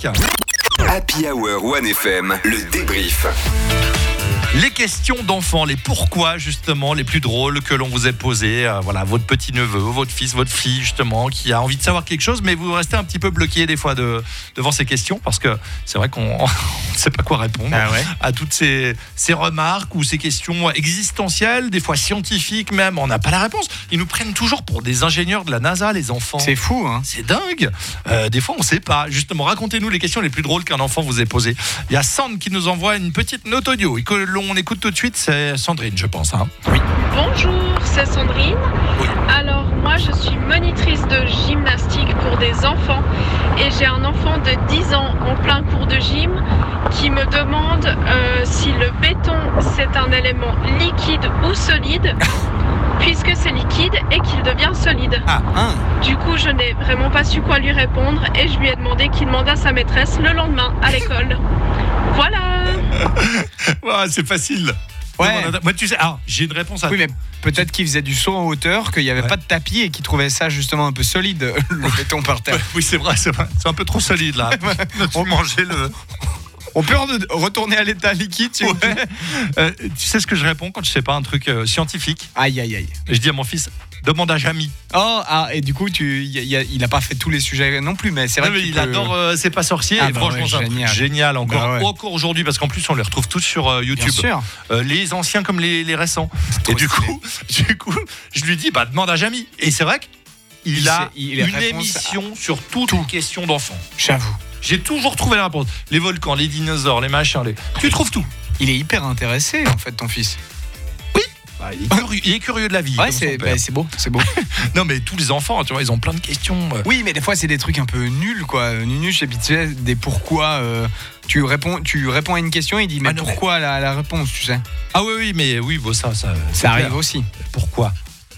Happy Hour 1FM, le débrief. Les questions d'enfants, les pourquoi justement, les plus drôles que l'on vous ait posées. Voilà, votre petit-neveu, votre fils, votre fille justement, qui a envie de savoir quelque chose, mais vous restez un petit peu bloqué des fois devant ces questions, parce que c'est vrai qu'on ne sait pas quoi répondre à toutes ces remarques ou ces questions existentielles, des fois scientifiques même. On n'a pas la réponse. Ils nous prennent toujours pour des ingénieurs de la NASA, les enfants. C'est fou, hein. C'est dingue. Des fois, on ne sait pas. Justement, racontez-nous les questions les plus drôles qu'un enfant vous ait posées. Il y a Sand qui nous envoie une petite note audio et que l'on écoute tout de suite. C'est Sandrine, je pense. Oui. Bonjour, c'est Sandrine. Oui. Alors, moi, je suis monitrice de gymnastique pour des enfants et j'ai un enfant de 10 ans en plein cours de gym qui me demande si le béton, c'est un élément liquide ou solide. Puisque c'est liquide et qu'il devient solide. Du coup, je n'ai vraiment pas su quoi lui répondre et je lui ai demandé qu'il demande à sa maîtresse le lendemain à l'école. Voilà. Ouais, c'est facile. Ouais. Moi, tu sais, j'ai une réponse à. Oui, mais peut-être qu'il faisait du saut en hauteur, qu'il n'y avait pas de tapis et qu'il trouvait ça justement un peu solide, le béton par terre. Oui, c'est vrai. C'est un peu trop solide là. On mangeait le. On peut retourner à l'état liquide, s'il vous plaît. Tu sais ce que je réponds quand je sais pas un truc scientifique? Aïe, aïe, aïe. Je dis à mon fils, demande à Jamy. Et du coup, il n'a pas fait tous les sujets non plus, mais c'est vrai qu'il adore C'est pas sorcier. Et franchement, c'est génial encore aujourd'hui, parce qu'en plus, on les retrouve tous sur YouTube. Bien sûr. Les anciens comme les récents. Et du coup, je lui dis, demande à Jamy. Et c'est vrai qu'il a une émission sur toutes les questions d'enfants. J'avoue. J'ai toujours trouvé la réponse. Les volcans, les dinosaures, les machins, tu trouves tout. Il est hyper intéressé, en fait, ton fils. Oui. Il est curieux de la vie. Ouais, c'est beau, c'est beau. Non, mais tous les enfants, tu vois, ils ont plein de questions. Oui, mais des fois, c'est des trucs un peu nuls, quoi. Nunuche, et puis tu sais, des pourquoi. Tu réponds à une question, il dit, mais pourquoi la réponse, tu sais. Ah oui, mais oui, bon, ça arrive clair. Aussi. Pourquoi ?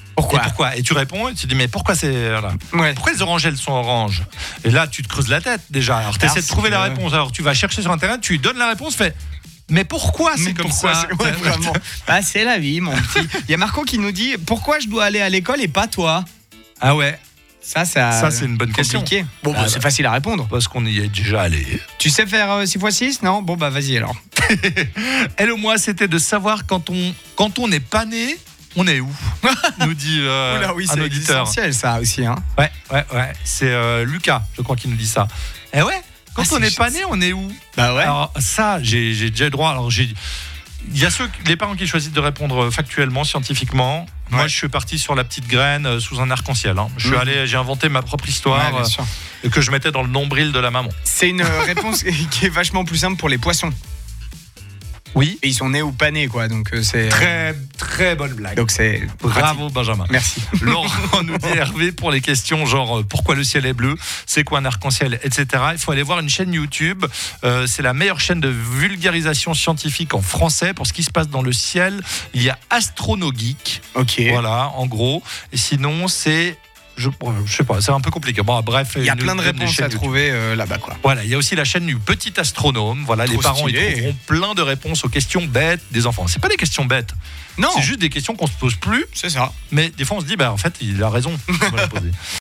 Et tu réponds et tu dis mais pourquoi pourquoi les oranges elles sont oranges? Et là tu te creuses la tête déjà. Alors tu essaies de trouver la réponse. Alors tu vas chercher sur internet, tu lui donnes la réponse, mais pourquoi c'est comme ça? Vraiment. C'est la vie, mon petit. Il y a Marco qui nous dit pourquoi je dois aller à l'école et pas toi? Ah ouais. Ça c'est une bonne question. Bon, c'est facile à répondre. Parce qu'on y est déjà allé. Tu sais faire 6x6? Non? Bon, vas-y alors. Elle ou moi, c'était de savoir quand on n'est pas né, on est où? Nous dit un auditeur. C'est essentiel ça aussi. Hein. Ouais. C'est Lucas, je crois, qui nous dit ça. Et ouais, quand on n'est pas né, on est où? Bah ouais. Alors ça, j'ai déjà le droit. Alors il y a les parents qui choisissent de répondre factuellement, scientifiquement. Moi, je suis parti sur la petite graine sous un arc-en-ciel. Hein. J'ai inventé ma propre histoire que je mettais dans le nombril de la maman. C'est une réponse qui est vachement plus simple pour les poissons. Oui. Et ils sont nés ou pas nés, quoi. Donc c'est très très bonne blague. Donc c'est bravo Benjamin. Merci. Laurent nous dit Hervé pour les questions genre pourquoi le ciel est bleu, c'est quoi un arc-en-ciel, etc. Il faut aller voir une chaîne YouTube. C'est la meilleure chaîne de vulgarisation scientifique en français pour ce qui se passe dans le ciel. Il y a Astronogeek. Ok. Voilà, en gros. Et sinon c'est je sais pas, c'est un peu compliqué. Bon, bref, il y a plein de réponses à trouver là-bas, quoi. Voilà, il y a aussi la chaîne du Petit Astronome. Voilà, les parents ils trouveront plein de réponses aux questions bêtes des enfants. C'est pas des questions bêtes. Non, c'est juste des questions qu'on se pose plus. C'est ça. Mais des fois on se dit en fait, il a raison.